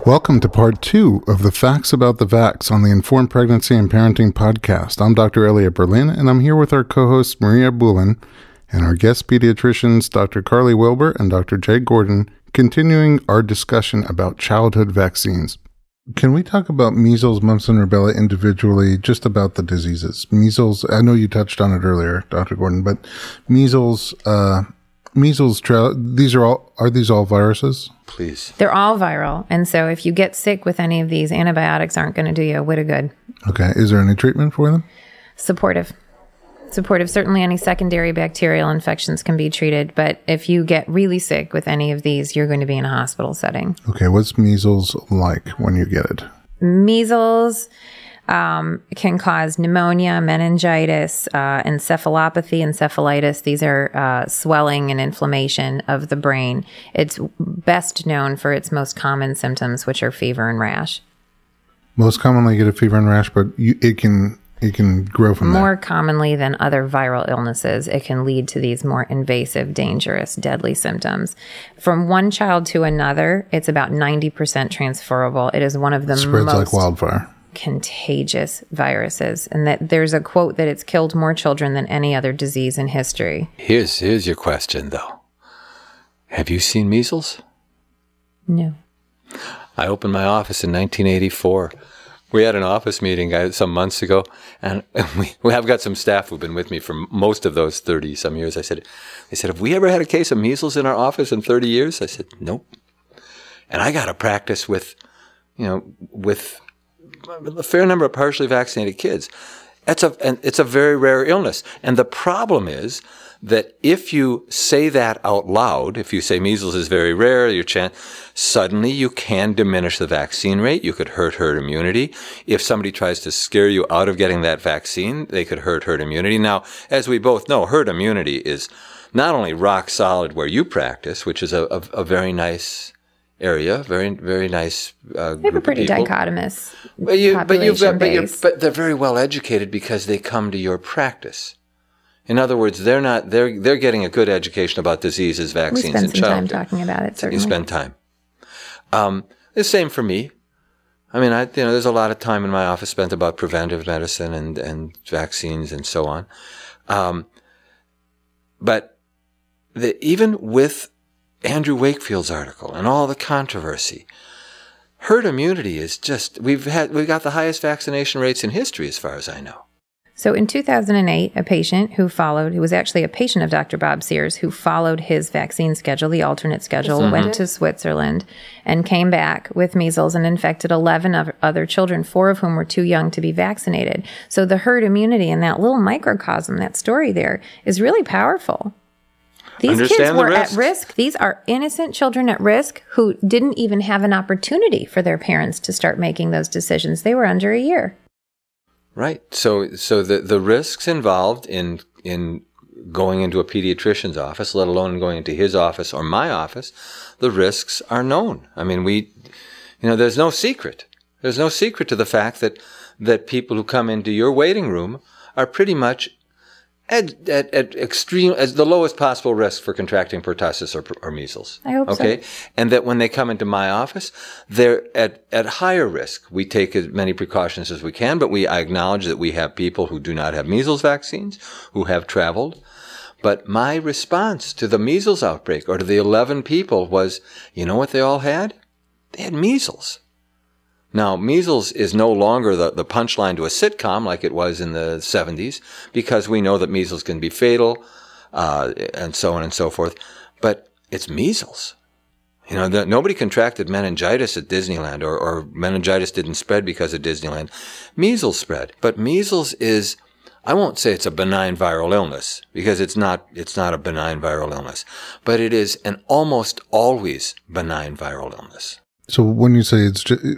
Welcome to part 2 of the Facts About the Vax on the Informed Pregnancy and Parenting podcast. I'm Dr. Elliot Berlin, and I'm here with our co-hosts Maria Bulin and our guest pediatricians Dr. Carly Wilbur and Dr. Jay Gordon, continuing our discussion about childhood vaccines. Can we talk about measles, mumps, and rubella individually, just about the diseases? Measles, I know you touched on it earlier, Dr. Gordon, but measles, are these all viruses? Please. They're all viral. And so if you get sick with any of these, antibiotics aren't going to do you a whit of good. Okay. Is there any treatment for them? Supportive. Certainly any secondary bacterial infections can be treated. But if you get really sick with any of these, you're going to be in a hospital setting. Okay. What's measles like when you get it? Measles can cause pneumonia, meningitis, encephalopathy, encephalitis. These are swelling and inflammation of the brain. It's best known for its most common symptoms, which are fever and rash. Most commonly get a fever and rash, but it can grow from more there. Commonly than other viral illnesses, it can lead to these more invasive, dangerous, deadly symptoms. From one child to another, it's about 90% transferable. It is one of the Spreads most like wildfire. Contagious viruses, and that there's a quote that it's killed more children than any other disease in history. Here's your question, though. Have you seen measles? No. I opened my office in 1984. We had an office meeting some months ago, and we have got some staff who've been with me for most of those 30-some years. They said, have we ever had a case of measles in our office in 30 years? I said, nope. And I got to practice with a fair number of partially vaccinated kids. It's a very rare illness. And the problem is that if you say that out loud, if you say measles is very rare, suddenly you can diminish the vaccine rate. You could hurt herd immunity. If somebody tries to scare you out of getting that vaccine, they could hurt herd immunity. Now, as we both know, herd immunity is not only rock solid where you practice, which is a very nice area, very, very nice They have a pretty dichotomous but they're very well educated because they come to your practice. In other words, they're getting a good education about diseases, vaccines, and childhood. We spend some time talking about it, certainly. You spend time. The same for me. I mean, there's a lot of time in my office spent about preventive medicine and vaccines and so on. But even with Andrew Wakefield's article and all the controversy, herd immunity is we've got the highest vaccination rates in history as far as I know. So in 2008, a patient who was actually a patient of Dr. Bob Sears, who followed his vaccine schedule, the alternate schedule, went to Switzerland and came back with measles and infected 11 other children, 4 of whom were too young to be vaccinated. So the herd immunity in that little microcosm, that story there, is really powerful. These kids were at risk. These are innocent children at risk who didn't even have an opportunity for their parents to start making those decisions. They were under a year. Right. So the risks involved in going into a pediatrician's office, let alone going into his office or my office, the risks are known. I mean, there's no secret. There's no secret to the fact that people who come into your waiting room are pretty much at extreme, as the lowest possible risk for contracting pertussis or measles. I hope so. And that when they come into my office, they're at higher risk. We take as many precautions as we can, but I acknowledge that we have people who do not have measles vaccines, who have traveled. But my response to the measles outbreak or to the 11 people was, you know what they all had? They had measles. Now, measles is no longer the punchline to a sitcom like it was in the 70s, because we know that measles can be fatal, and so on and so forth. But it's measles. Nobody contracted meningitis at Disneyland, or meningitis didn't spread because of Disneyland. Measles spread. But measles is, I won't say it's a benign viral illness, because it's not a benign viral illness, but it is an almost always benign viral illness. So when you say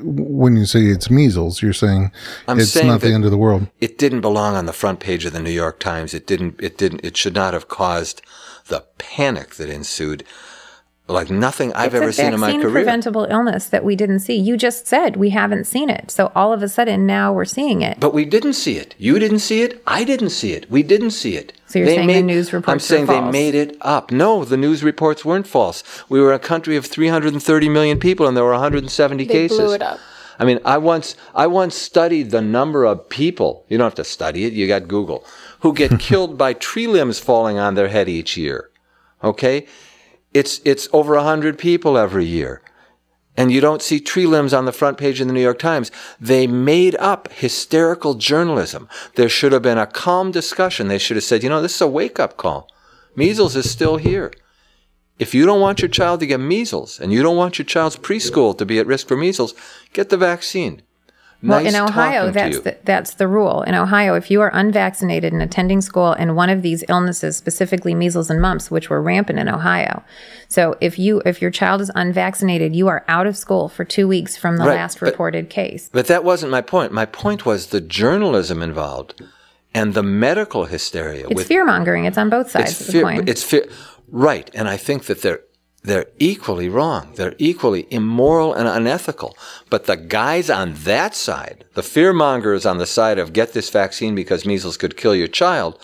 it's measles, you're saying it's not the end of the world. It didn't belong on the front page of the New York Times. It should not have caused the panic that ensued. Like nothing I've ever seen in my career. It's a vaccine-preventable illness that we didn't see. You just said we haven't seen it. So all of a sudden now we're seeing it. But we didn't see it. You didn't see it. I didn't see it. We didn't see it. So you're saying the news reports I'm saying were false. they made it up. No, the news reports weren't false. We were a country of 330 million people, and there were 170 cases. They blew it up. I mean, I once studied the number of people, you don't have to study it, you got Google, who get killed by tree limbs falling on their head each year. Okay? It's over 100 people every year. And you don't see tree limbs on the front page of the New York Times. They made up hysterical journalism. There should have been a calm discussion. They should have said, this is a wake-up call. Measles is still here. If you don't want your child to get measles, and you don't want your child's preschool to be at risk for measles, get the vaccine. Well, Nice in Ohio, that's the rule. In Ohio, if you are unvaccinated and attending school and one of these illnesses, specifically measles and mumps, which were rampant in Ohio, so if your child is unvaccinated, you are out of school for 2 weeks from the last reported case. But that wasn't my point. My point was the journalism involved and the medical hysteria. It's fear-mongering. It's on both sides of the coin. It's fear, right? And I think that they're equally wrong. They're equally immoral and unethical. But the guys on that side, the fearmongers on the side of get this vaccine because measles could kill your child,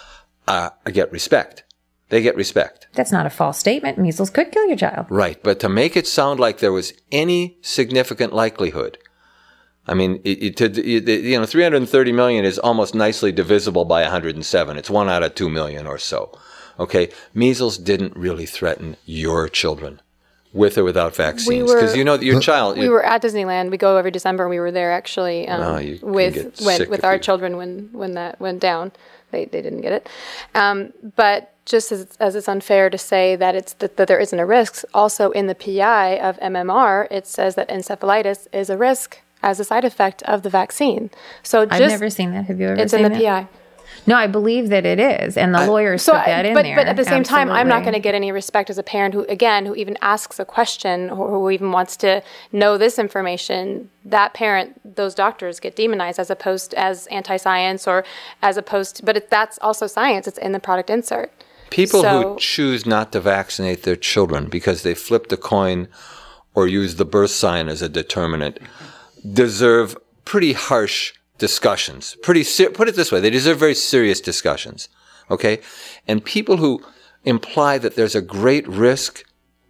get respect. They get respect. That's not a false statement. Measles could kill your child. Right. But to make it sound like there was any significant likelihood, I mean, 330 million is almost nicely divisible by 107. It's 1 out of 2 million or so. Okay, measles didn't really threaten your children, with or without vaccines, because your child. We were at Disneyland. We go every December. We were there actually with our children when that went down. They didn't get it, but just as it's unfair to say that that there isn't a risk. Also in the PI of MMR, it says that encephalitis is a risk as a side effect of the vaccine. So I've never seen that. Have you ever seen that? It's in the PI. No, I believe that it is, and the lawyers put that in there. But at the same time, I'm not going to get any respect as a parent who even asks a question or who even wants to know this information. That parent, those doctors get demonized as opposed as anti-science but that's also science. It's in the product insert. People who choose not to vaccinate their children because they flipped a coin or use the birth sign as a determinant deserve pretty harsh discussions. Put it this way, they deserve very serious discussions. Okay? And people who imply that there was a great risk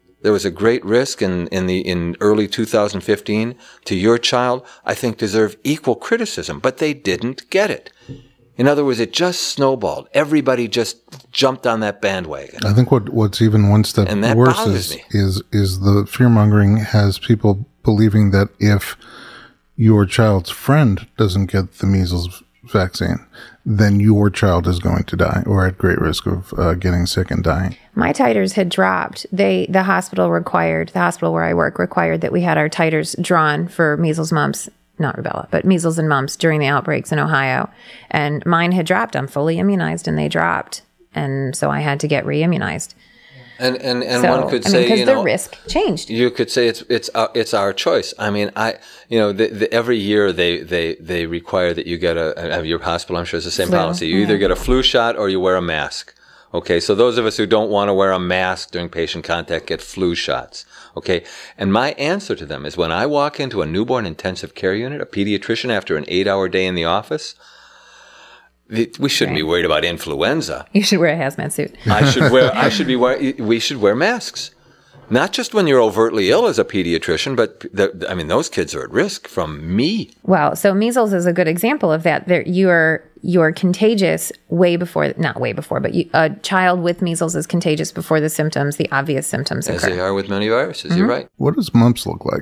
in early 2015 to your child, I think deserve equal criticism, but they didn't get it. In other words, it just snowballed. Everybody just jumped on that bandwagon. I think what's even one step worse is the fear-mongering has people believing that if your child's friend doesn't get the measles vaccine, then your child is going to die or at great risk of getting sick and dying. My titers had dropped. The hospital where I work required that we had our titers drawn for measles, mumps, not rubella, but measles and mumps during the outbreaks in Ohio. And mine had dropped. I'm fully immunized and they dropped. And so I had to get re-immunized. And one could say, because the risk changed. You could say it's our choice. I mean, every year they require that you get your hospital. I'm sure it's the same policy. You either get a flu shot or you wear a mask. Okay, so those of us who don't want to wear a mask during patient contact get flu shots. Okay, and my answer to them is when I walk into a newborn intensive care unit, a pediatrician after an 8-hour day in the office. We shouldn't be worried about influenza. You should wear a hazmat suit. We should wear masks. Not just when you're overtly ill as a pediatrician, but those kids are at risk from me. Well, so measles is a good example of that. You're contagious not way before, but a child with measles is contagious before the obvious symptoms occur. As they are with many viruses, You're right. What does mumps look like?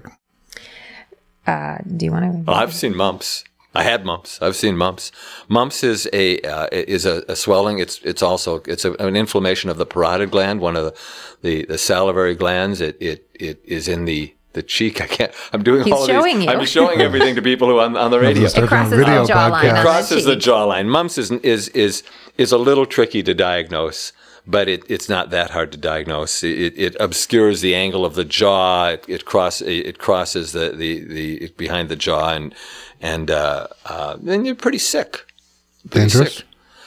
Do you want to? Well, I've seen mumps. I had mumps. I've seen mumps. Mumps is a swelling. It's also an inflammation of the parotid gland, one of the salivary glands. It is in the cheek. I'm doing He's all of showing these. you. I'm showing everything to people who on the radio. It crosses the jawline. It crosses the jawline. Mumps is a little tricky to diagnose. But it's not that hard to diagnose. It obscures the angle of the jaw. It crosses the behind the jaw, and then you're pretty sick. Dangerous?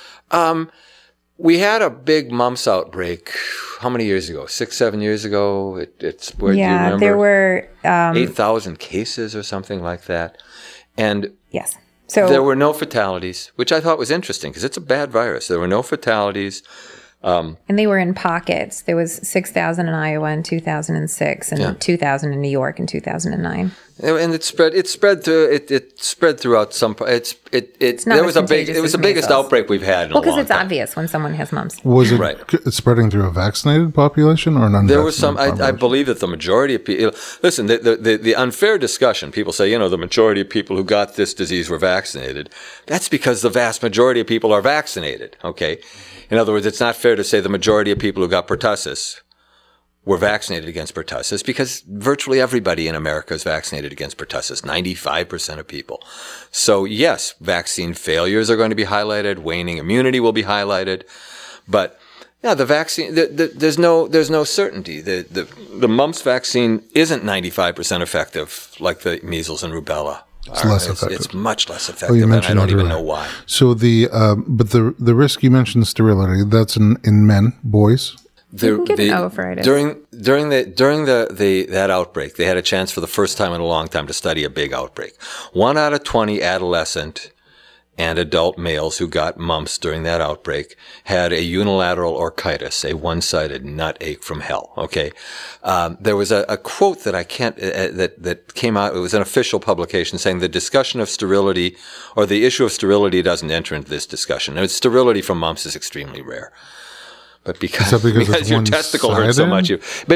We had a big mumps outbreak. How many years ago? 6-7 years ago. Do you remember? There were 8,000 cases or something like that. And yes. So there were no fatalities, which I thought was interesting because it's a bad virus. There were no fatalities. And they were in pockets. There was 6,000 in Iowa in 2006 and 2,000 in New York in 2009. And it spread throughout some. It's not. It was the biggest outbreak we've had in a long time. Well, because it's obvious when someone has mumps. Was it spreading through a vaccinated population or an unvaccinated? There was some. I believe that the majority of people. Listen, the unfair discussion. People say, the majority of people who got this disease were vaccinated. That's because the vast majority of people are vaccinated. Okay, in other words, it's not fair to say the majority of people who got pertussis were vaccinated against pertussis because virtually everybody in America is vaccinated against pertussis, 95% of people. So yes, vaccine failures are going to be highlighted, waning immunity will be highlighted, but the vaccine, there's no certainty. The mumps vaccine isn't 95% effective like the measles and rubella. It's less effective. It's much less effective, and I don't even know why. So but the risk you mentioned, sterility, that's in men, boys. You can get oophoridus. During that outbreak, they had a chance for the first time in a long time to study a big outbreak. 1 out of 20 adolescent and adult males who got mumps during that outbreak had a unilateral orchitis, a one-sided nut ache from hell. Okay, there was a quote that I can't that came out. It was an official publication saying the discussion of sterility or the issue of sterility doesn't enter into this discussion. And sterility from mumps is extremely rare. But because your testicle hurts so much,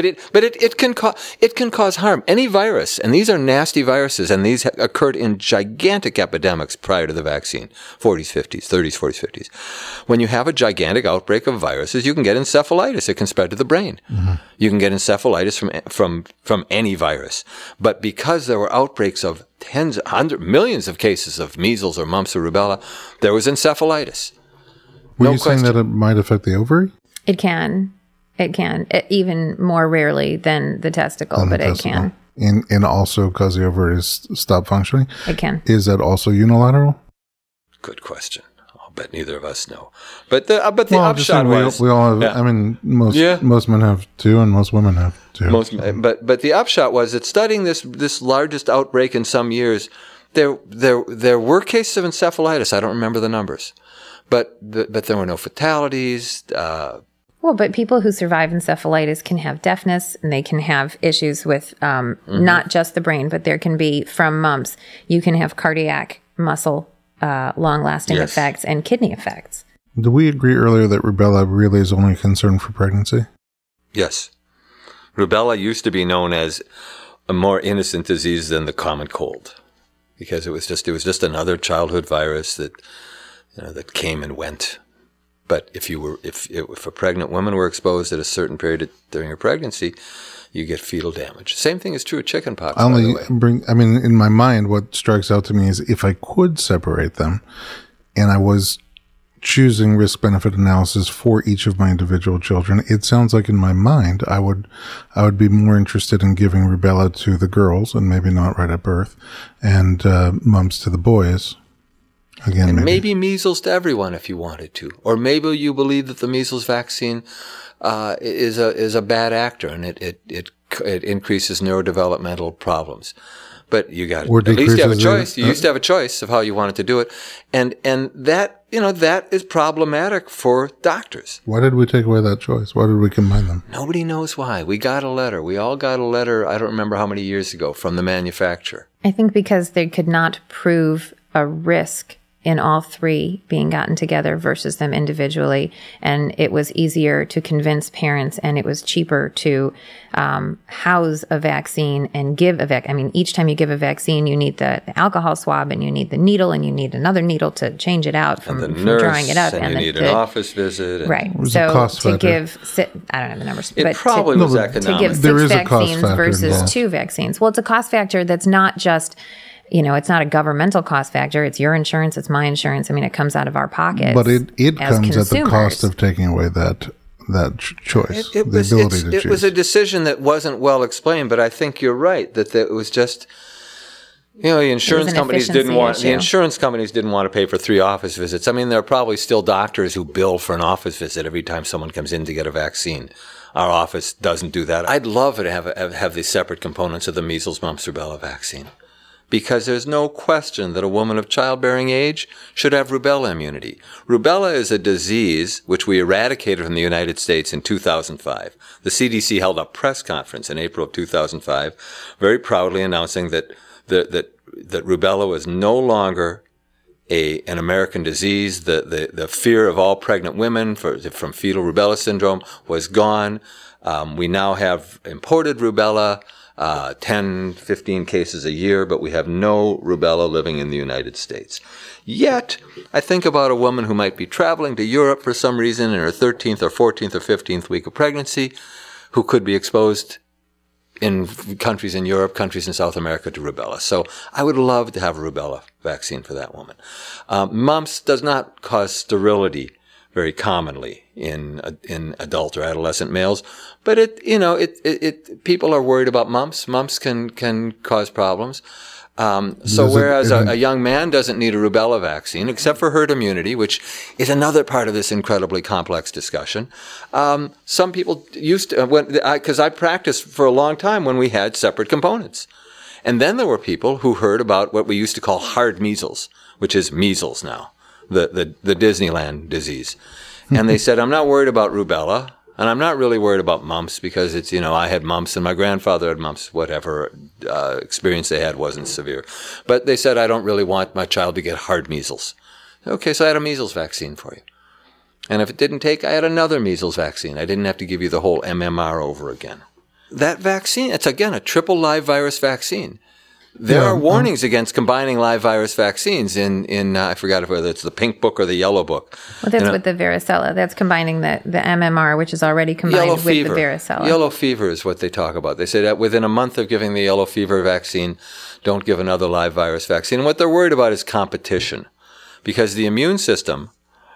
it can cause harm. Any virus, and these are nasty viruses, and these occurred in gigantic epidemics prior to the vaccine, 40s, 50s, 30s, 40s, 50s. When you have a gigantic outbreak of viruses, you can get encephalitis. It can spread to the brain. Mm-hmm. You can get encephalitis from any virus. But because there were outbreaks of millions of cases of measles or mumps or rubella, there was encephalitis. Were you saying that it might affect the ovary? It can. Even more rarely than the testicle, but it can. And also cause the ovaries stop functioning? It can. Is that also unilateral? Good question. I'll bet neither of us know. But the upshot was... We all have... Yeah. I mean, most men have too, and most women have too. But the upshot was that studying this largest outbreak in some years, there were cases of encephalitis. I don't remember the numbers. But there were no fatalities. But people who survive encephalitis can have deafness, and they can have issues with not just the brain, but there can be, from mumps, you can have cardiac, muscle, long-lasting effects, and kidney effects. Did we agree earlier that rubella really is only a concern for pregnancy? Yes. Rubella used to be known as a more innocent disease than the common cold, because it was just another childhood virus that came and went. But if a pregnant woman were exposed at a certain period during her pregnancy, you get fetal damage. Same thing is true of chickenpox. In my mind, what strikes out to me is if I could separate them, and I was choosing risk-benefit analysis for each of my individual children, it sounds like in my mind I would be more interested in giving rubella to the girls, and maybe not right at birth, and mumps to the boys. Again, and maybe measles to everyone if you wanted to, or maybe you believe that the measles vaccine is a bad actor and it increases neurodevelopmental problems. But you got at least you have a choice. You used to have a choice of how you wanted to do it, and that that is problematic for doctors. Why did we take away that choice? Why did we combine them? Nobody knows why. We got a letter. We all got a letter. I don't remember how many years ago from the manufacturer. I think because they could not prove a risk in all three being gotten together versus them individually. And it was easier to convince parents, and it was cheaper to house a vaccine and give a vaccine. I mean, each time you give a vaccine, you need the alcohol swab, and you need the needle, and you need another needle to change it out from drawing it up. And you need an office visit. Right. So to give, I don't have the numbers. It probably was economic. To give 6 vaccines versus 2 vaccines. Well, it's a cost factor that's not just... it's not a governmental cost factor. It's your insurance. It's my insurance. I mean, it comes out of our pockets. But it comes at the cost of taking away that choice, the ability to choose. It was a decision that wasn't well explained, but I think you're right that it was just, the insurance companies didn't want to pay for 3 office visits. I mean, there are probably still doctors who bill for an office visit every time someone comes in to get a vaccine. Our office doesn't do that. I'd love to have these separate components of the measles, mumps, rubella vaccine. because there's no question that a woman of childbearing age should have rubella immunity. Rubella is a disease which we eradicated from the United States in 2005. The CDC held a press conference in April of 2005, very proudly announcing that rubella was no longer an American disease. The fear of all pregnant women from fetal rubella syndrome was gone. We now have imported rubella, 10, 15 cases a year, but we have no rubella living in the United States. Yet, I think about a woman who might be traveling to Europe for some reason in her 13th or 14th or 15th week of pregnancy, who could be exposed in countries in Europe, countries in South America to rubella. So I would love to have a rubella vaccine for that woman. Mumps does not cause sterility very commonly in adult or adolescent males, but people are worried about mumps. Mumps can cause problems. Whereas a young man doesn't need a rubella vaccine, except for herd immunity, which is another part of this incredibly complex discussion. Some people used to, because I practiced for a long time when we had separate components. And then there were people who heard about what we used to call hard measles, which is measles now, the Disneyland disease. And they said, I'm not worried about rubella, and I'm not really worried about mumps because it's, I had mumps and my grandfather had mumps, whatever experience they had wasn't severe. But they said, I don't really want my child to get hard measles. Okay, so I had a measles vaccine for you. And if it didn't take, I had another measles vaccine. I didn't have to give you the whole MMR over again. That vaccine, it's again a triple live virus vaccine. There are warnings against combining live virus vaccines in I forgot whether it's the pink book or the yellow book. Well, that's with the varicella. That's combining the MMR, which is already combined with the varicella. Yellow fever is what they talk about. They say that within a month of giving the yellow fever vaccine, don't give another live virus vaccine. And what they're worried about is competition. Because the immune system,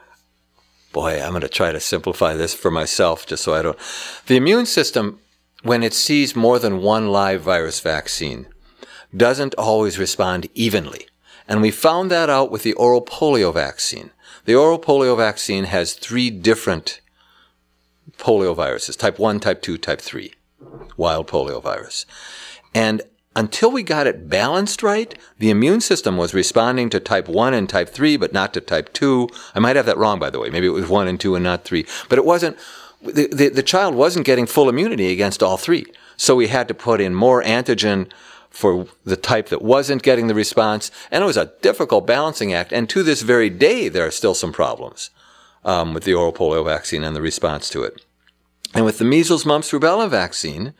boy, I'm going to try to simplify this for myself just so I don't. The immune system, when it sees more than one live virus vaccine, doesn't always respond evenly. And we found that out with the oral polio vaccine. The oral polio vaccine has 3 different polio viruses, type 1, type 2, type 3, wild polio virus. And until we got it balanced right, the immune system was responding to type 1 and type 3, but not to type 2. I might have that wrong, by the way. Maybe it was 1 and 2 and not 3. But it wasn't, the child wasn't getting full immunity against all 3. So we had to put in more antigen for the type that wasn't getting the response. And it was a difficult balancing act. And to this very day, there are still some problems with the oral polio vaccine and the response to it. And with the measles, mumps, rubella vaccine,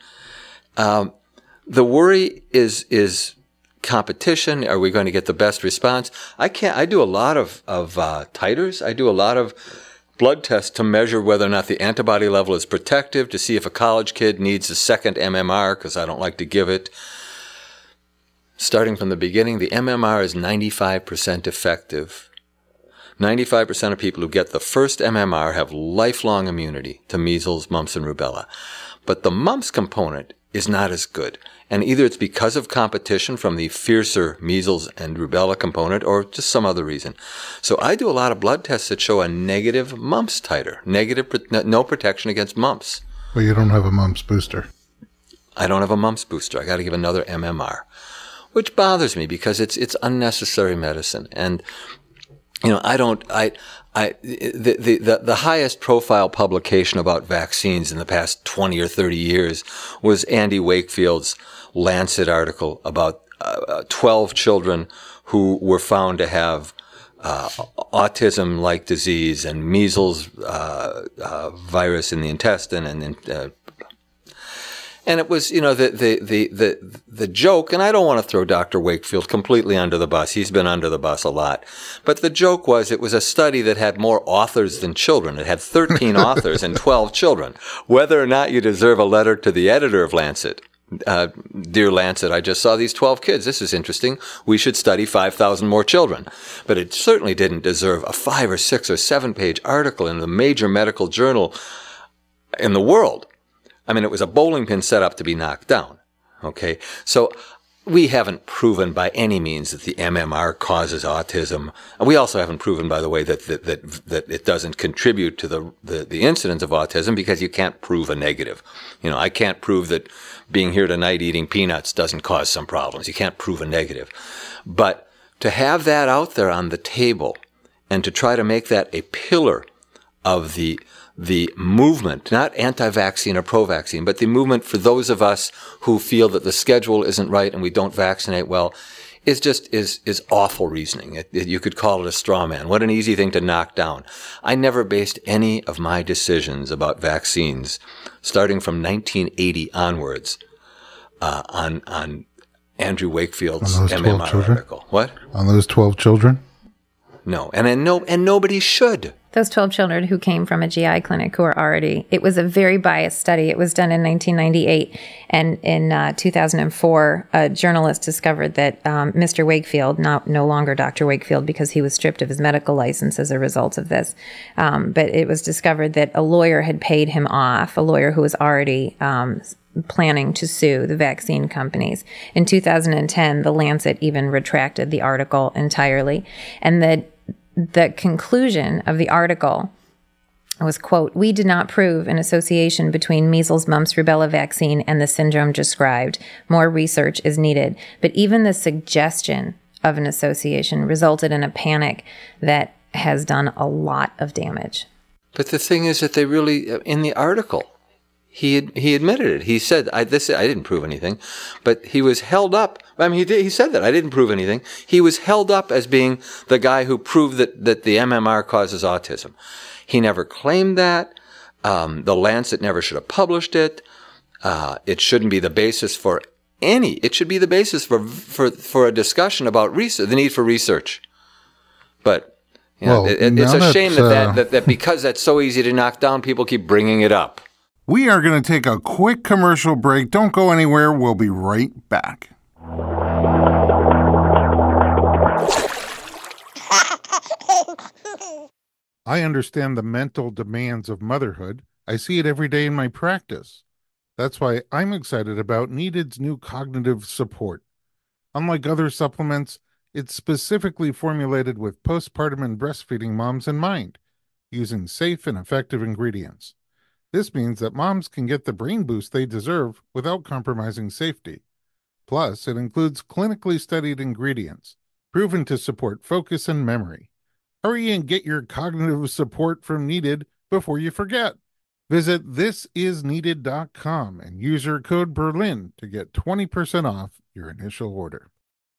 the worry is competition. Are we going to get the best response? I do a lot of titers. I do a lot of blood tests to measure whether or not the antibody level is protective, to see if a college kid needs a second MMR, because I don't like to give it. Starting from the beginning, the MMR is 95% effective. 95% of people who get the first MMR have lifelong immunity to measles, mumps, and rubella. But the mumps component is not as good. And either it's because of competition from the fiercer measles and rubella component or just some other reason. So I do a lot of blood tests that show a negative mumps titer, no protection against mumps. Well, you don't have a mumps booster. I don't have a mumps booster. I got to give another MMR, which bothers me because it's unnecessary medicine. And the highest profile publication about vaccines in the past 20 or 30 years was Andy Wakefield's Lancet article about 12 children who were found to have autism-like disease and measles virus in the intestine and it was, the joke, and I don't want to throw Dr. Wakefield completely under the bus. He's been under the bus a lot. But the joke was it was a study that had more authors than children. It had 13 authors and 12 children. Whether or not you deserve a letter to the editor of Lancet, dear Lancet, I just saw these 12 kids. This is interesting. We should study 5,000 more children. But it certainly didn't deserve a 5 or 6 or 7 page article in the major medical journal in the world. I mean, it was a bowling pin set up to be knocked down. Okay. So we haven't proven by any means that the MMR causes autism. And we also haven't proven, by the way, that it doesn't contribute to the incidence of autism, because you can't prove a negative. I can't prove that being here tonight eating peanuts doesn't cause some problems. You can't prove a negative. But to have that out there on the table and to try to make that a pillar of the movement, not anti-vaccine or pro-vaccine, but the movement for those of us who feel that the schedule isn't right and we don't vaccinate well, is awful reasoning. You could call it a straw man. What an easy thing to knock down. I never based any of my decisions about vaccines, starting from 1980 onwards, on Andrew Wakefield's MMR article. What? On those 12 children? No, and nobody should. Those 12 children who came from a GI clinic who are already, it was a very biased study. It was done in 1998. And in 2004, a journalist discovered that Mr. Wakefield, no longer Dr. Wakefield because he was stripped of his medical license as a result of this, but it was discovered that a lawyer had paid him off, a lawyer who was already planning to sue the vaccine companies. In 2010, The Lancet even retracted the article entirely. And the conclusion of the article was, quote, "We did not prove an association between measles, mumps, rubella vaccine and the syndrome described. More research is needed." But even the suggestion of an association resulted in a panic that has done a lot of damage. But the thing is that they really, in the article, he admitted it. He said, I didn't prove anything, but he was held up. I mean, he said that I didn't prove anything. He was held up as being the guy who proved that the MMR causes autism. He never claimed that. The Lancet never should have published it. It shouldn't be the basis for it should be the basis for a discussion about research, the need for research. But it's a shame that because that's so easy to knock down, people keep bringing it up. We are going to take a quick commercial break. Don't go anywhere. We'll be right back. I understand the mental demands of motherhood. I see it every day in my practice. That's why I'm excited about Needed's new cognitive support. Unlike other supplements, it's specifically formulated with postpartum and breastfeeding moms in mind, using safe and effective ingredients. This means that moms can get the brain boost they deserve without compromising safety. Plus, it includes clinically studied ingredients, proven to support focus and memory. Hurry and get your cognitive support from Needed before you forget. Visit thisisneeded.com and use your code Berlin to get 20% off your initial order.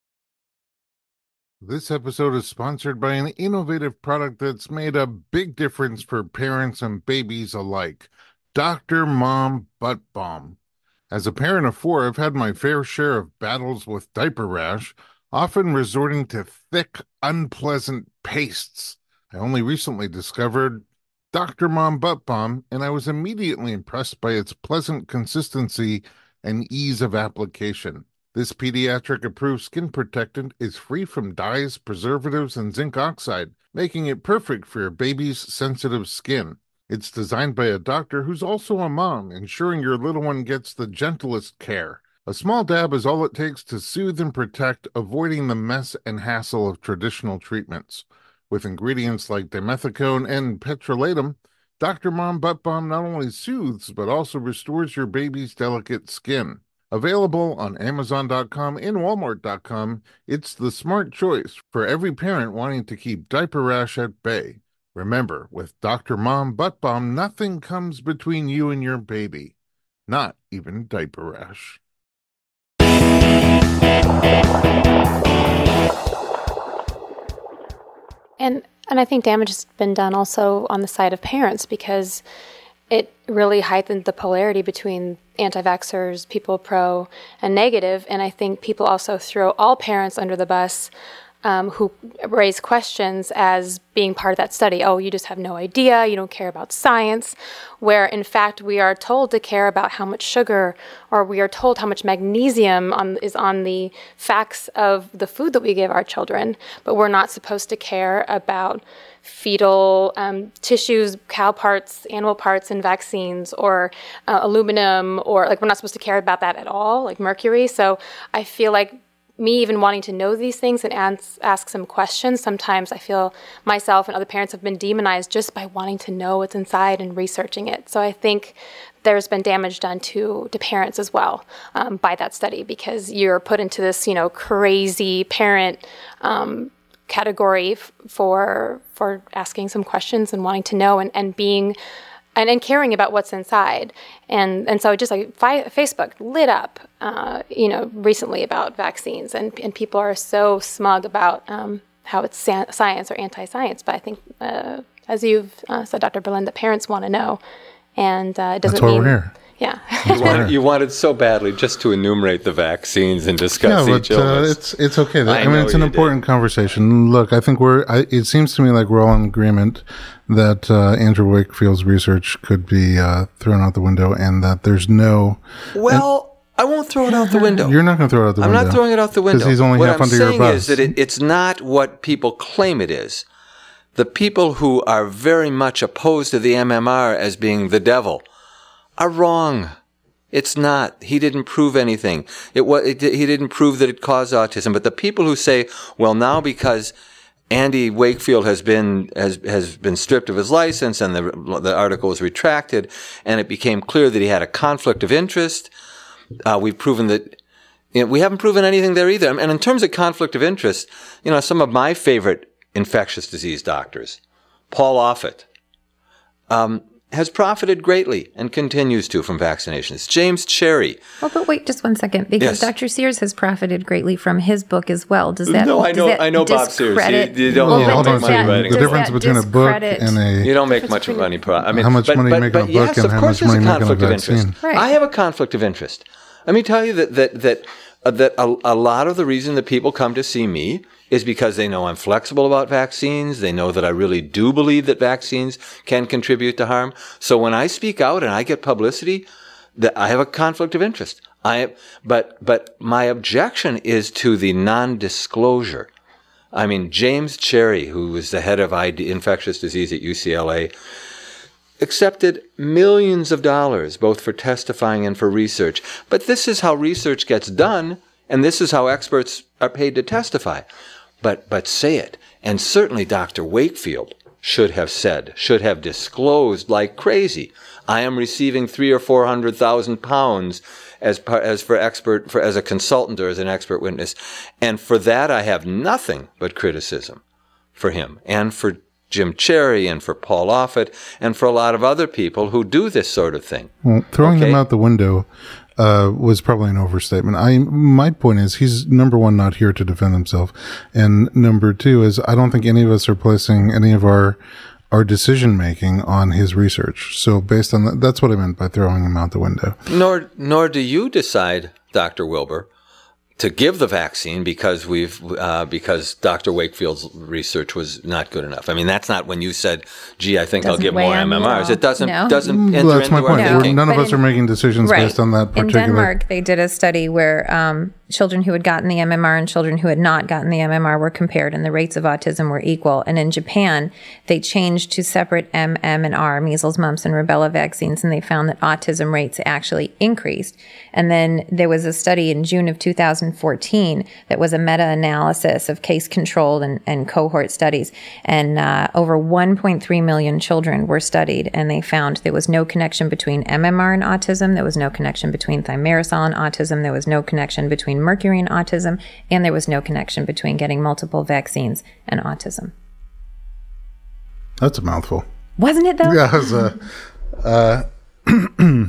This episode is sponsored by an innovative product that's made a big difference for parents and babies alike, Dr. Mom Butt Balm. As a parent of 4, I've had my fair share of battles with diaper rash, often resorting to thick, unpleasant pastes. I only recently discovered Dr. Mom Butt Balm, and I was immediately impressed by its pleasant consistency and ease of application. This pediatric-approved skin protectant is free from dyes, preservatives, and zinc oxide, making it perfect for your baby's sensitive skin. It's designed by a doctor who's also a mom, ensuring your little one gets the gentlest care. A small dab is all it takes to soothe and protect, avoiding the mess and hassle of traditional treatments. With ingredients like dimethicone and petrolatum, Dr. Mom Butt Balm not only soothes, but also restores your baby's delicate skin. Available on Amazon.com and Walmart.com, it's the smart choice for every parent wanting to keep diaper rash at bay. Remember, with Dr. Mom Butt Balm, nothing comes between you and your baby. Not even diaper rash. And I think damage has been done also on the side of parents, because it really heightened the polarity between anti-vaxxers, people pro and negative. And I think people also throw all parents under the bus who raise questions as being part of that study. Oh, you just have no idea. You don't care about science. Where, in fact, we are told to care about how much sugar, or we are told how much magnesium is on the facts of the food that we give our children. But we're not supposed to care about fetal tissues, cow parts, animal parts in vaccines, or aluminum, or like we're not supposed to care about that at all, like mercury. So I feel like me even wanting to know these things and ask some questions, sometimes I feel myself and other parents have been demonized just by wanting to know what's inside and researching it. So I think there's been damage done to parents as well by that study, because you're put into this, crazy parent category for asking some questions and wanting to know and being and caring about what's inside. And so just like Facebook lit up, recently about vaccines, and people are so smug about how it's science or anti-science. But I think, as you've said, Dr. Berlin, that parents want to know, and it doesn't That's why we're here. Yeah. You wanted so badly just to enumerate the vaccines and discuss each illness. It's okay. It's an important conversation. Look, I think it seems to me like we're all in agreement that Andrew Wakefield's research could be thrown out the window, and that there's no... Well, I won't throw it out the window. You're not going to throw it out the window. I'm not throwing it out the window. Because he's only half under your bus. What I'm saying is that it's not what people claim it is. The people who are very much opposed to the MMR as being the devil are wrong. It's not. He didn't prove anything. He didn't prove that it caused autism. But the people who say, well, now because Andy Wakefield has been stripped of his license and the article was retracted and it became clear that he had a conflict of interest, we've proven that we haven't proven anything there either. And in terms of conflict of interest, some of my favorite infectious disease doctors, Paul Offit, has profited greatly and continues to from vaccinations. James Cherry. Well, but wait just one second, because Dr. Sears has profited greatly from his book as well. Does that? No, I know Bob Sears. You don't make much money writing. The difference between a book and a... You don't make much money. How much money you make on a book and how much money you make on a vaccine. Right. I have a conflict of interest. Let me tell you that a lot of the reason that people come to see me is because they know I'm flexible about vaccines. They know that I really do believe that vaccines can contribute to harm. So when I speak out and I get publicity, that I have a conflict of interest. But my objection is to the non-disclosure. I mean, James Cherry, who was the head of infectious disease at UCLA, accepted millions of dollars, both for testifying and for research. But this is how research gets done, and this is how experts are paid to testify. But say it. And certainly Dr. Wakefield should have disclosed like crazy. I am receiving $300,000 or $400,000 as a consultant or as an expert witness, and for that I have nothing but criticism for him and for Jim Cherry and for Paul Offit and for a lot of other people who do this sort of thing. Well, throwing him out the window was probably an overstatement. My point is he's, number one, not here to defend himself. And number two is I don't think any of us are placing any of our decision making on his research. So based on that, that's what I meant by throwing him out the window. Nor do you decide, Dr. Wilbur, to give the vaccine because Dr. Wakefield's research was not good enough. I mean, that's not when you said, "Gee, I think I'll give more MMRs." It doesn't enter that's into my point. our thinking. None of us are making decisions based on that particular. In Denmark, they did a study where children who had gotten the MMR and children who had not gotten the MMR were compared, and the rates of autism were equal. And in Japan, they changed to separate M and R, measles, mumps, and rubella vaccines, and they found that autism rates actually increased. And then there was a study in June of 2014 that was a meta-analysis of case-controlled and cohort studies, and over 1.3 million children were studied, and they found there was no connection between MMR and autism, there was no connection between thimerosal and autism, there was no connection between mercury and autism, and there was no connection between getting multiple vaccines and autism. That's a mouthful. Wasn't it, though? Yeah, it was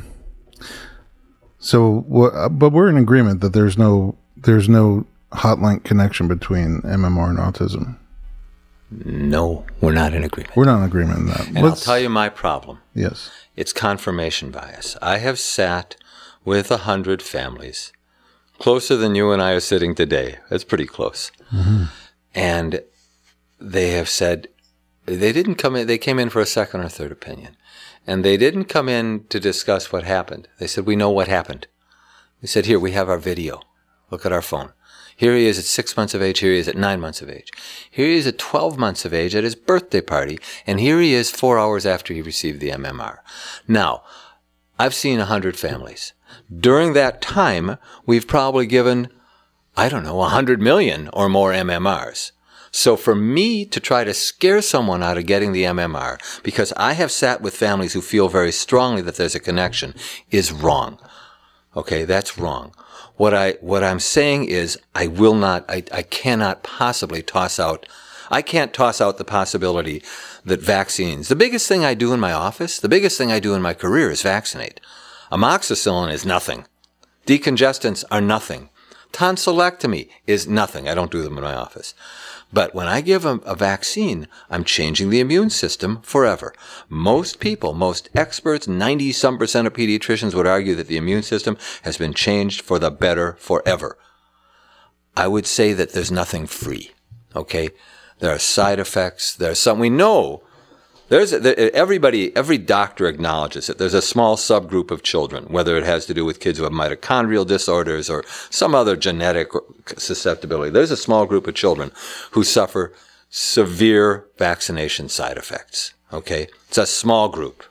but we're in agreement that there's no hot link connection between MMR and autism. No, we're not in agreement. We're not in agreement on that. And I'll tell you my problem. Yes. It's confirmation bias. I have sat with 100 families, closer than you and I are sitting today. That's pretty close. Mm-hmm. And they have said, they didn't come in, they came in for a second or third opinion. And they didn't come in to discuss what happened. They said, we know what happened. We said, here, we have our video. Look at our phone. Here he is at 6 months of age. Here he is at 9 months of age. Here he is at 12 months of age at his birthday party. And here he is 4 hours after he received the MMR. Now, I've seen 100 families. During that time, we've probably given, 100 million or more MMRs. So for me to try to scare someone out of getting the MMR, because I have sat with families who feel very strongly that there's a connection, is wrong. Okay, that's wrong. What I'm saying is I cannot possibly toss out the possibility that vaccines, the biggest thing I do in my office, the biggest thing I do in my career is vaccinate. Amoxicillin is nothing. Decongestants are nothing. Tonsillectomy is nothing. I don't do them in my office. But when I give a vaccine, I'm changing the immune system forever. Most people, most experts, 90-some% of pediatricians would argue that the immune system has been changed for the better forever. I would say that there's nothing free, okay? There are side effects. There's some, we know. Every doctor acknowledges it. There's a small subgroup of children, whether it has to do with kids who have mitochondrial disorders or some other genetic susceptibility. There's a small group of children who suffer severe vaccination side effects. Okay, it's a small group.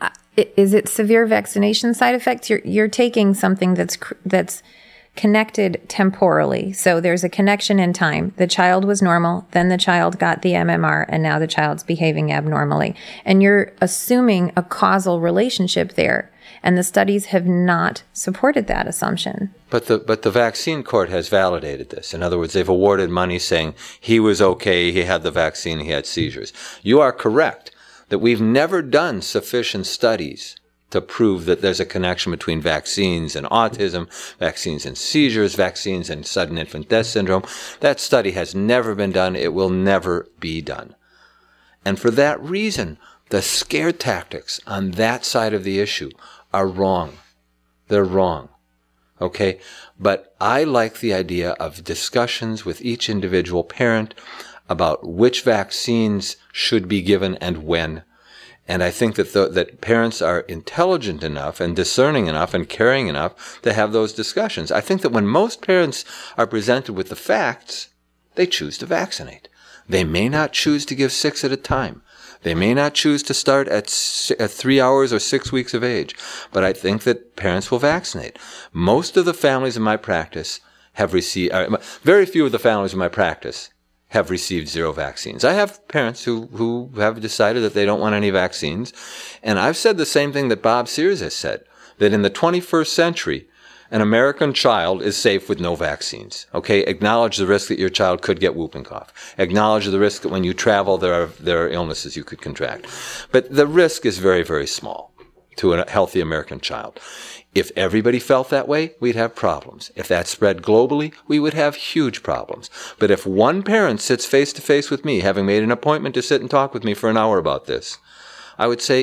Is it severe vaccination side effects? You're taking something that's connected temporally. So there's a connection in time. The child was normal, then the child got the MMR, and now the child's behaving abnormally. And you're assuming a causal relationship there. And the studies have not supported that assumption. But the vaccine court has validated this. In other words, they've awarded money saying he was okay, he had the vaccine, he had seizures. You are correct that we've never done sufficient studies to prove that there's a connection between vaccines and autism, vaccines and seizures, vaccines and sudden infant death syndrome. That study has never been done. It will never be done. And for that reason, the scare tactics on that side of the issue are wrong. They're wrong. Okay? But I like the idea of discussions with each individual parent about which vaccines should be given and when. And I think that parents are intelligent enough and discerning enough and caring enough to have those discussions. I think that when most parents are presented with the facts, they choose to vaccinate. They may not choose to give 6 at a time. They may not choose to start at 3 hours or 6 weeks of age. But I think that parents will vaccinate. Most of the families in my practice have received, very few of the families in my practice have received 0 vaccines. I have parents who have decided that they don't want any vaccines. And I've said the same thing that Bob Sears has said, that in the 21st century, an American child is safe with no vaccines. Okay? Acknowledge the risk that your child could get whooping cough. Acknowledge the risk that when you travel, there are illnesses you could contract. But the risk is very, very small to a healthy American child. If everybody felt that way, we'd have problems. If that spread globally, we would have huge problems. But if one parent sits face to face with me, having made an appointment to sit and talk with me for an hour about this, I would say,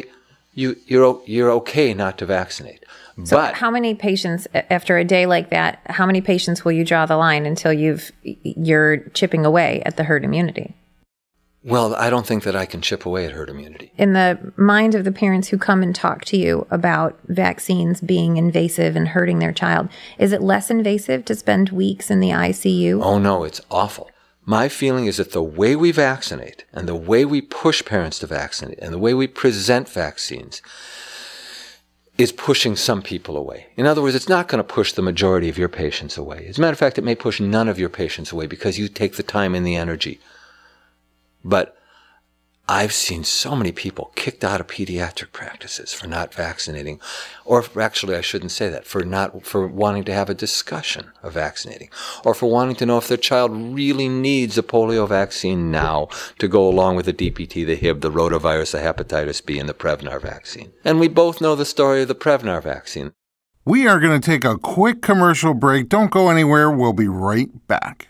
you're okay not to vaccinate. So but how many patients, after a day like that, how many patients will you draw the line until you're chipping away at the herd immunity? Well, I don't think that I can chip away at herd immunity. In the mind of the parents who come and talk to you about vaccines being invasive and hurting their child, is it less invasive to spend weeks in the ICU? Oh, no, it's awful. My feeling is that the way we vaccinate and the way we push parents to vaccinate and the way we present vaccines is pushing some people away. In other words, it's not going to push the majority of your patients away. As a matter of fact, it may push none of your patients away because you take the time and the energy. But I've seen so many people kicked out of pediatric practices for not vaccinating, or actually I shouldn't say that, for wanting to have a discussion of vaccinating, or for wanting to know if their child really needs a polio vaccine now to go along with the DPT, the Hib, the rotavirus, the hepatitis B, and the Prevnar vaccine. And we both know the story of the Prevnar vaccine. We are going to take a quick commercial break. Don't go anywhere. We'll be right back.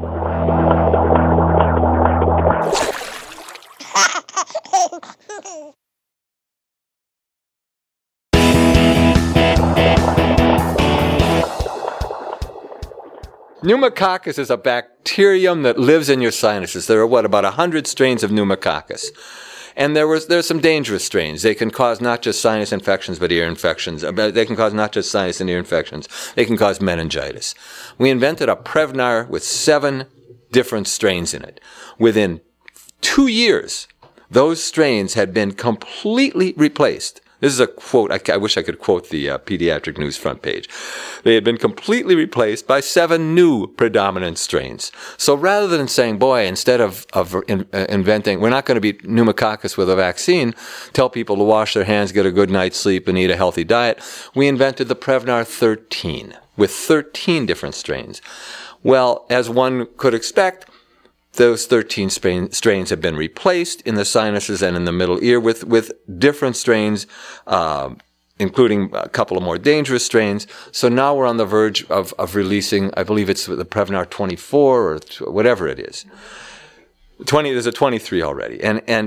Pneumococcus is a bacterium that lives in your sinuses. There are, about 100 strains of pneumococcus. And there's some dangerous strains. They can cause not just sinus infections, but ear infections. They can cause not just sinus and ear infections. They can cause meningitis. We invented a Prevnar with 7 different strains in it. Within 2 years, those strains had been completely replaced. This is a quote. I wish I could quote the Pediatric News front page. They had been completely replaced by 7 new predominant strains. So rather than saying, boy, instead of inventing, we're not going to beat pneumococcus with a vaccine, tell people to wash their hands, get a good night's sleep, and eat a healthy diet, we invented the Prevnar 13 with 13 different strains. Well, as one could expect, those 13 strains have been replaced in the sinuses and in the middle ear with different strains, including a couple of more dangerous strains. So now we're on the verge of releasing, I believe it's the Prevnar 24 or whatever it is. There's a 23 already. And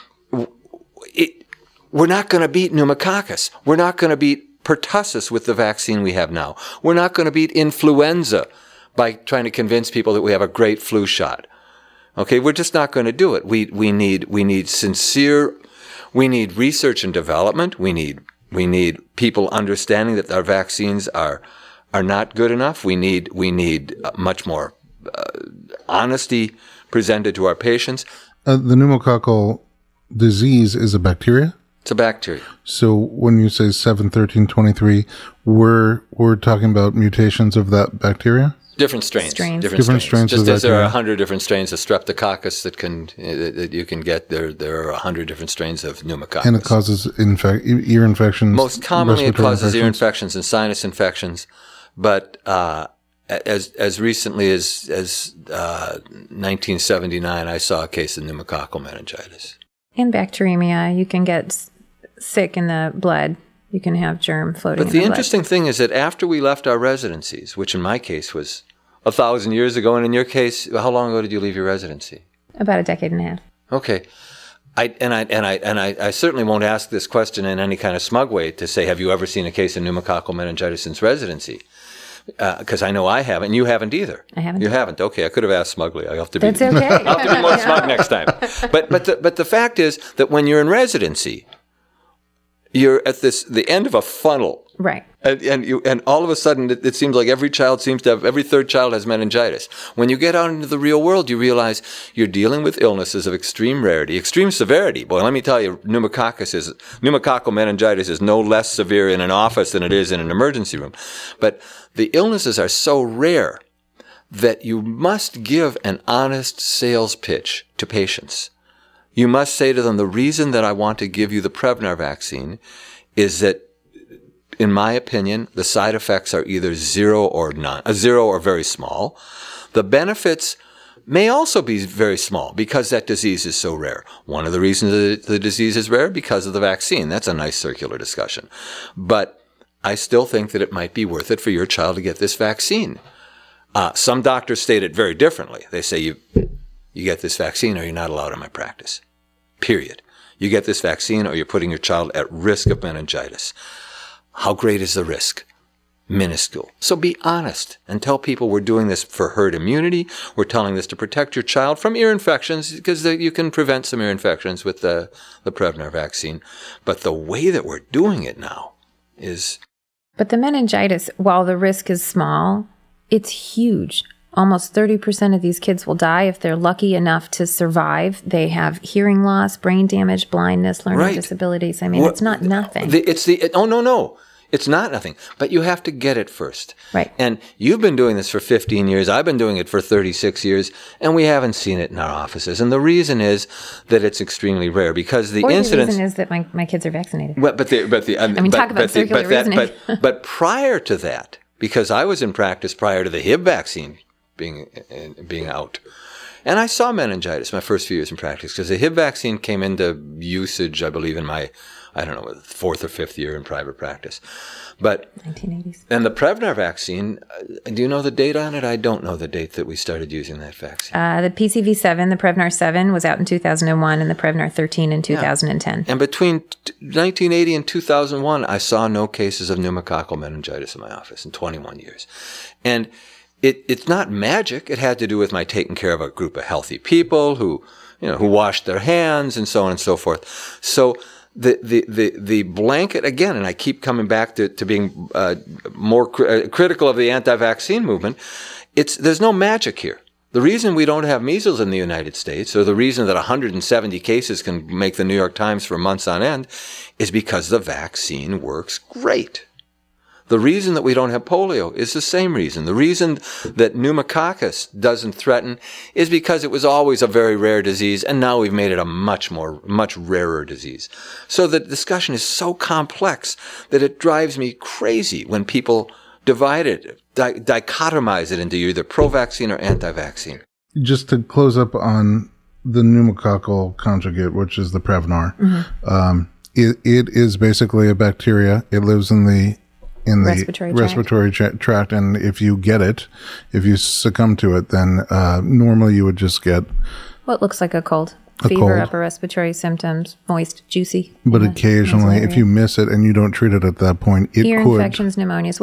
we're not going to beat pneumococcus. We're not going to beat pertussis with the vaccine we have now. We're not going to beat influenza by trying to convince people that we have a great flu shot. Okay, we're just not going to do it. We need research and development. We need people understanding that our vaccines are not good enough. We need much more honesty presented to our patients. The pneumococcal disease is a bacteria? It's a bacteria. So when you say 7, 13, 23, we're talking about mutations of that bacteria? Different strains. Different strains. Just as there are 100 different strains of streptococcus that you can get, there are 100 different strains of pneumococcus. And it causes ear infections. Most commonly, it causes ear infections and sinus infections. But as recently as 1979, I saw a case of pneumococcal meningitis. And bacteremia, you can get sick in the blood. You can have germ floating in the blood. But the interesting thing is that after we left our residencies, which in my case was 1,000 years ago, and in your case, how long ago did you leave your residency? About a decade and a half. Okay. I certainly won't ask this question in any kind of smug way to say, have you ever seen a case of pneumococcal meningitis since residency? Because I know I haven't, and you haven't either. I haven't. You haven't. Okay, I could have asked smugly. I'll have to be. That's okay. I'll have to be more smug next time. But the fact is that when you're in residency, you're at the end of a funnel, right? And all of a sudden, it seems like every third child has meningitis. When you get out into the real world, you realize you're dealing with illnesses of extreme rarity, extreme severity. Boy, let me tell you, pneumococcal meningitis is no less severe in an office than it is in an emergency room. But the illnesses are so rare that you must give an honest sales pitch to patients. You must say to them, the reason that I want to give you the Prevnar vaccine is that, in my opinion, the side effects are either zero or very small. The benefits may also be very small because that disease is so rare. One of the reasons that the disease is rare because of the vaccine. That's a nice circular discussion. But I still think that it might be worth it for your child to get this vaccine. Some doctors state it very differently. They say you get this vaccine or you're not allowed in my practice. Period. You get this vaccine or you're putting your child at risk of meningitis. How great is the risk? Minuscule. So be honest and tell people we're doing this for herd immunity. We're telling this to protect your child from ear infections because you can prevent some ear infections with the Prevnar vaccine. But the way that we're doing it now is... But the meningitis, while the risk is small, it's huge. Almost 30% of these kids will die if they're lucky enough to survive. They have hearing loss, brain damage, blindness, learning disabilities. I mean, it's not nothing. No. It's not nothing. But you have to get it first. Right. And you've been doing this for 15 years. I've been doing it for 36 years. And we haven't seen it in our offices. And the reason is that it's extremely rare because the incidence... the reason is that my kids are vaccinated. Talk about circular reasoning. But prior to that, because I was in practice prior to the Hib vaccine being out. And I saw meningitis my first few years in practice because the Hib vaccine came into usage, I believe, in my, 4th or 5th year in private practice. But 1980s. And the Prevnar vaccine, do you know the date on it? I don't know the date that we started using that vaccine. The PCV7, the Prevnar 7 was out in 2001 and the Prevnar 13 in 2010. Yeah. And between 1980 and 2001, I saw no cases of pneumococcal meningitis in my office in 21 years. And it's not magic. It had to do with my taking care of a group of healthy people who, who washed their hands and so on and so forth. So the blanket, again, and I keep coming back to being more critical of the anti-vaccine movement, there's no magic here. The reason we don't have measles in the United States, or the reason that 170 cases can make the New York Times for months on end, is because the vaccine works great. The reason that we don't have polio is the same reason. The reason that pneumococcus doesn't threaten is because it was always a very rare disease, and now we've made it a much rarer disease. So the discussion is so complex that it drives me crazy when people divide it, dichotomize it into either pro-vaccine or anti-vaccine. Just to close up on the pneumococcal conjugate, which is the Prevnar, it is basically a bacteria. It lives in the respiratory tract, and if you succumb to it, then normally you would just get what looks like a cold. Fever, upper respiratory symptoms, moist, juicy. But occasionally, if you miss it and you don't treat it at that point, it ear could infections, pneumonias.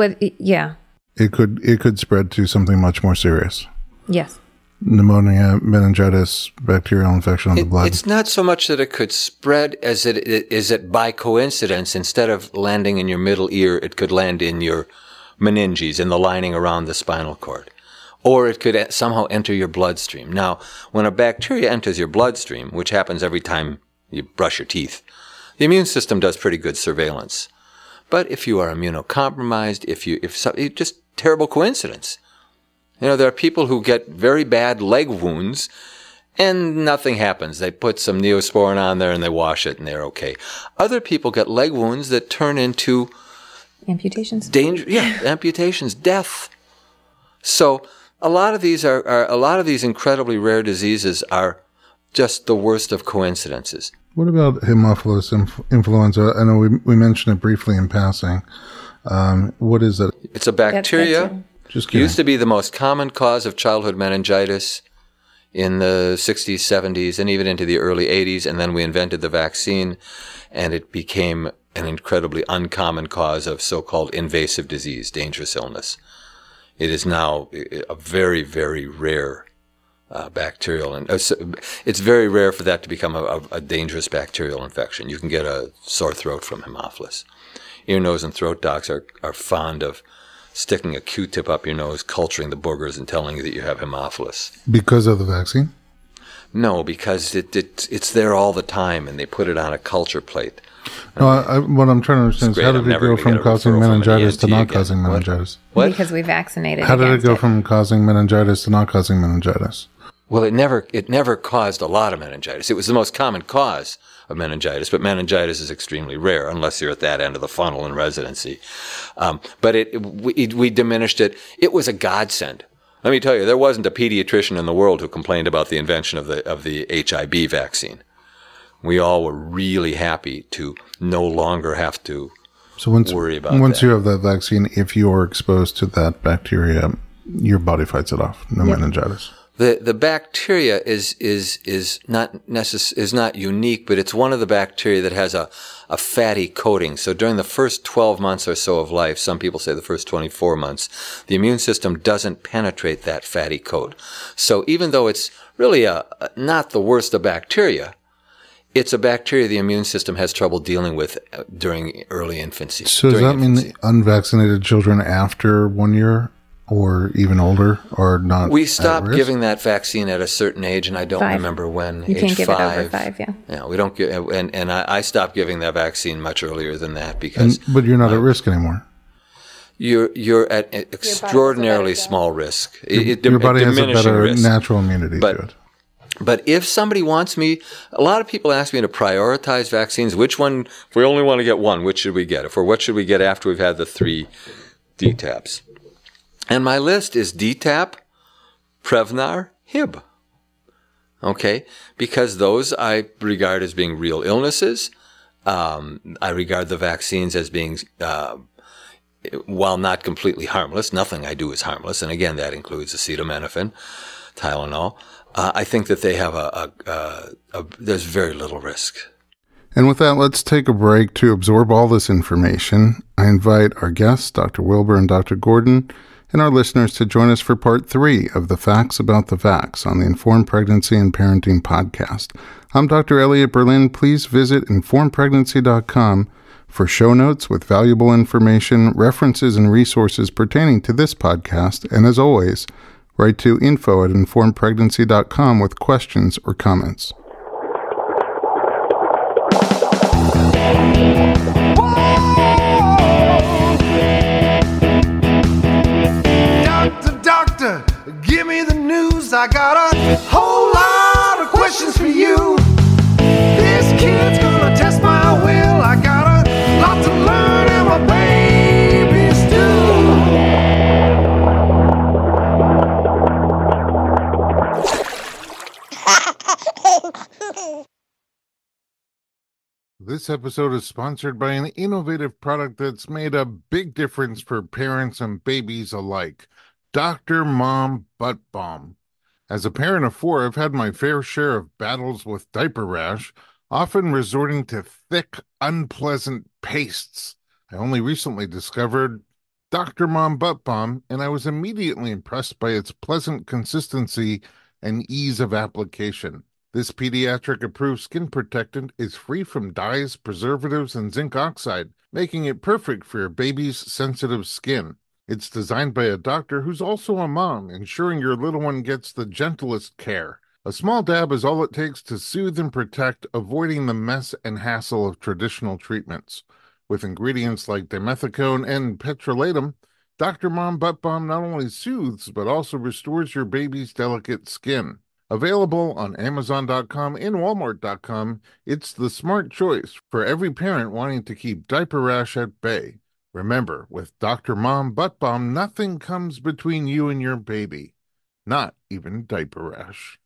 It could spread to something much more serious. Yes. Pneumonia, meningitis, bacterial infection of the blood. It's not so much that it could spread as it is that by coincidence, instead of landing in your middle ear, it could land in your meninges, in the lining around the spinal cord. Or it could somehow enter your bloodstream. Now, when a bacteria enters your bloodstream, which happens every time you brush your teeth, the immune system does pretty good surveillance. But if you are immunocompromised, just terrible coincidence. There are people who get very bad leg wounds and nothing happens. They put some Neosporin on there and they wash it and they're okay. Other people get leg wounds that turn into amputations. Amputations, death. So a lot of these incredibly rare diseases are just the worst of coincidences. What about Haemophilus influenza? I know we mentioned it briefly in passing. What is it? It's a bacteria. Just kidding. Used to be the most common cause of childhood meningitis in the 60s, 70s, and even into the early 80s. And then we invented the vaccine, and it became an incredibly uncommon cause of so-called invasive disease, dangerous illness. It is now a very, very rare bacterial, and it's very rare for that to become a dangerous bacterial infection. You can get a sore throat from Haemophilus. Ear, nose, and throat docs are fond of sticking a Q-tip up your nose, culturing the boogers, and telling you that you have Haemophilus. Because of the vaccine? No, because it's there all the time, and they put it on a culture plate. No, what I'm trying to understand is how did it go from causing meningitis to not causing meningitis? What? Because we vaccinated. How did it go from causing meningitis to not causing meningitis? Well, it never caused a lot of meningitis. It was the most common cause of meningitis, but meningitis is extremely rare unless you're at that end of the funnel in residency. But we diminished it. It was a godsend. Let me tell you, there wasn't a pediatrician in the world who complained about the invention of the HIV vaccine. We all were really happy to no longer have to worry about that. Once you have that vaccine, if you are exposed to that bacteria, your body fights it off. No meningitis. The bacteria is not unique, but it's one of the bacteria that has a fatty coating. So during the first 12 months or so of life, some people say the first 24 months, the immune system doesn't penetrate that fatty coat. So even though it's really not the worst of bacteria, it's a bacteria the immune system has trouble dealing with during early infancy. So does that mean unvaccinated children after 1 year or even older are not? We stopped giving that vaccine at a certain age, and I don't remember when. You can't age give 5. it over 5, yeah. Yeah, we don't give, and I stopped giving that vaccine much earlier than that because. But you're not at risk anymore. You're at extraordinarily small risk. Your body has a better natural immunity to it. But if somebody wants me, a lot of people ask me to prioritize vaccines. Which one, if we only want to get one, which should we get? What should we get after we've had the 3 DTaPs? And my list is DTaP, Prevnar, Hib. Okay? Because those I regard as being real illnesses. I regard the vaccines as being, while not completely harmless, nothing I do is harmless. And again, that includes acetaminophen, Tylenol. I think that they have there's very little risk. And with that, let's take a break to absorb all this information. I invite our guests, Dr. Wilbur and Dr. Gordon, and our listeners to join us for part 3 of the Facts About the Vax on the Informed Pregnancy and Parenting podcast. I'm Dr. Elliot Berlin. Please visit informedpregnancy.com for show notes with valuable information, references, and resources pertaining to this podcast. And as always, write to info@informedpregnancy.com with questions or comments. Doctor, give me the news. I got a whole lot of questions for you. This kid's gonna test my will. I got a lot to learn, and my baby's due. This episode is sponsored by an innovative product that's made a big difference for parents and babies alike. Dr. Mom Butt Balm. As a parent of 4, I've had my fair share of battles with diaper rash, often resorting to thick, unpleasant pastes. I only recently discovered Dr. Mom Butt Balm, and I was immediately impressed by its pleasant consistency and ease of application. This pediatric-approved skin protectant is free from dyes, preservatives, and zinc oxide, making it perfect for your baby's sensitive skin. It's designed by a doctor who's also a mom, ensuring your little one gets the gentlest care. A small dab is all it takes to soothe and protect, avoiding the mess and hassle of traditional treatments. With ingredients like dimethicone and petrolatum, Dr. Mom Butt Balm not only soothes, but also restores your baby's delicate skin. Available on Amazon.com and Walmart.com, it's the smart choice for every parent wanting to keep diaper rash at bay. Remember, with Dr. Mom Butt Balm, nothing comes between you and your baby, not even diaper rash.